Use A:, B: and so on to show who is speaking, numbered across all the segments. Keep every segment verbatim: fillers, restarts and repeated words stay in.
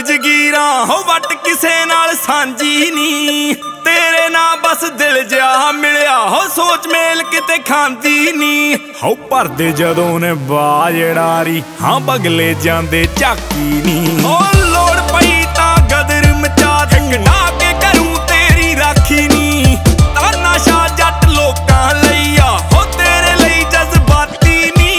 A: जगीरां हो वट किसे नाल सांझी नी। तेरे ना बस दिल जिहा मिलिया हो सोच मेल किते खांदी नी। हो भरदे जदों ने बाजड़ारी हाँ बगले जांदे झाकी नी। ओ लोड़ पई तां गदर मचा झकना के करूं तेरी राखी नी। ताना शाह जट लोकां लईया हो तेरे लई जज्बाती नी।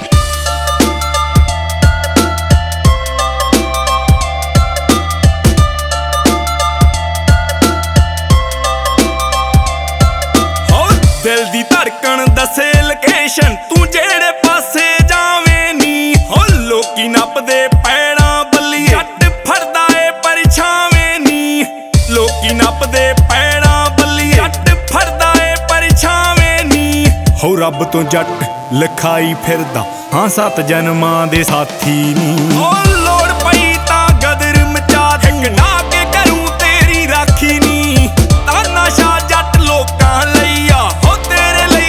A: दिल दी धड़कन दसे लोकेशन तू जेड़े पासे जावे नी। हो लोकी नपदे पैड़ा बल्ली जट फड़दा ए परछावे नी। लोकी नपदे पैड़ा बल्ली जट फड़दा ए परछावे नी। हो रब तो जट लिखाई फिरदा हाँ सत जन्मां दे साथी नी। ओ लोड़ पई तां गदर मचा झकना के करूं तेरी राखी नी। ताना शाह जट लोकां लईया हो तेरे लई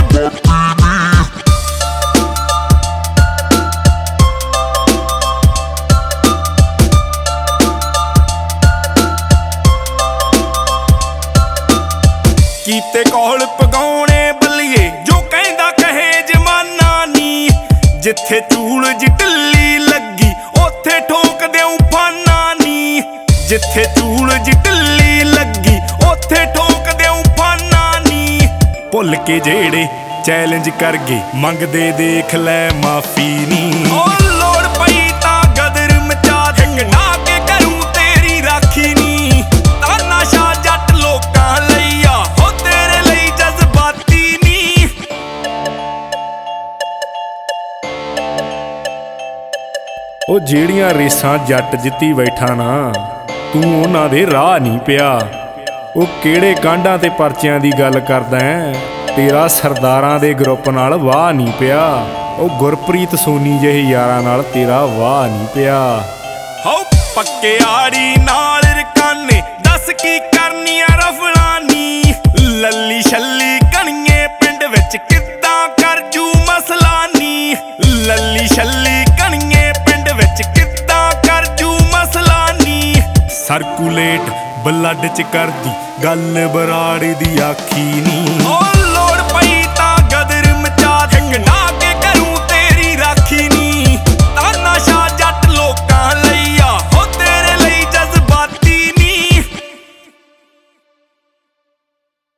A: कीते कोल पगाउणे बल्लिए जो कहंदा कहे जमाना नी। जिथे चूल जी ढिल्ली लगी ओथे ठोक देऊं फाना नी। जिथे चूल जी ढिल्ली लगी ओथे ठोक देऊं फाना नी। भुल के जेड़े चैलेंज कर गए मंगदे देख लै माफी नी। ओ लोड़ पई तां गदर मचा झकना के करूं तेरी राखी नी। ताना शाह जट लोकां लईया हो तेरे लई जज्बाती नी।
B: ਉਹ ਜਿਹੜੀਆਂ ਰੇਸਾਂ ਜੱਟ ਜਿੱਤੀ ਬੈਠਾ ਨਾ ਤੂੰ ਉਹਨਾਂ ਦੇ ਰਾਹ ਨਹੀਂ ਪਿਆ। ਉਹ ਕਿਹੜੇ ਕਾਂਡਾਂ ਤੇ ਪਰਚਿਆਂ ਦੀ ਗੱਲ ਕਰਦਾ ਹੈ ਤੇਰਾ ਸਰਦਾਰਾਂ ਦੇ ਗਰੁੱਪ ਨਾਲ ਵਾਹ ਨਹੀਂ ਪਿਆ। ਉਹ ਗੁਰਪ੍ਰੀਤ ਸੋਨੀ ਜਿਹੇ ਯਾਰਾਂ ਨਾਲ ਤੇਰਾ ਵਾਹ ਨਹੀਂ ਪਿਆ।
A: ਹੋ ਪੱਕੇ ਆੜੀ ਨਾਲ ਰਕਾਨੇ ਦੱਸ ਕੀ ਕਰਨੀਆਂ ਰਫਲਾਂ ਨੀ। ਲੱਲੀ ਛੱਲੀ ਕਣੀਏ ਪਿੰਡ ਵਿੱਚ ਕਿੱਦਾਂ ਕਰ ਜੂ ਮਸਲਾ ਨੀ। ਲੱਲੀ ਛੱਲੀ ਕਣੀਏ ਪਿੰਡ ਵਿੱਚ ਕਿੱਦਾਂ ਕਰ ਜੂ ਮਸਲਾ ਨੀ।
B: ਸਰਕੂਲੇਟ ਬਲੱਡ ਚ ਕਰਦੀ ਗੱਲ ਬਰਾੜ ਦੀ ਆਖੀ ਨੀ।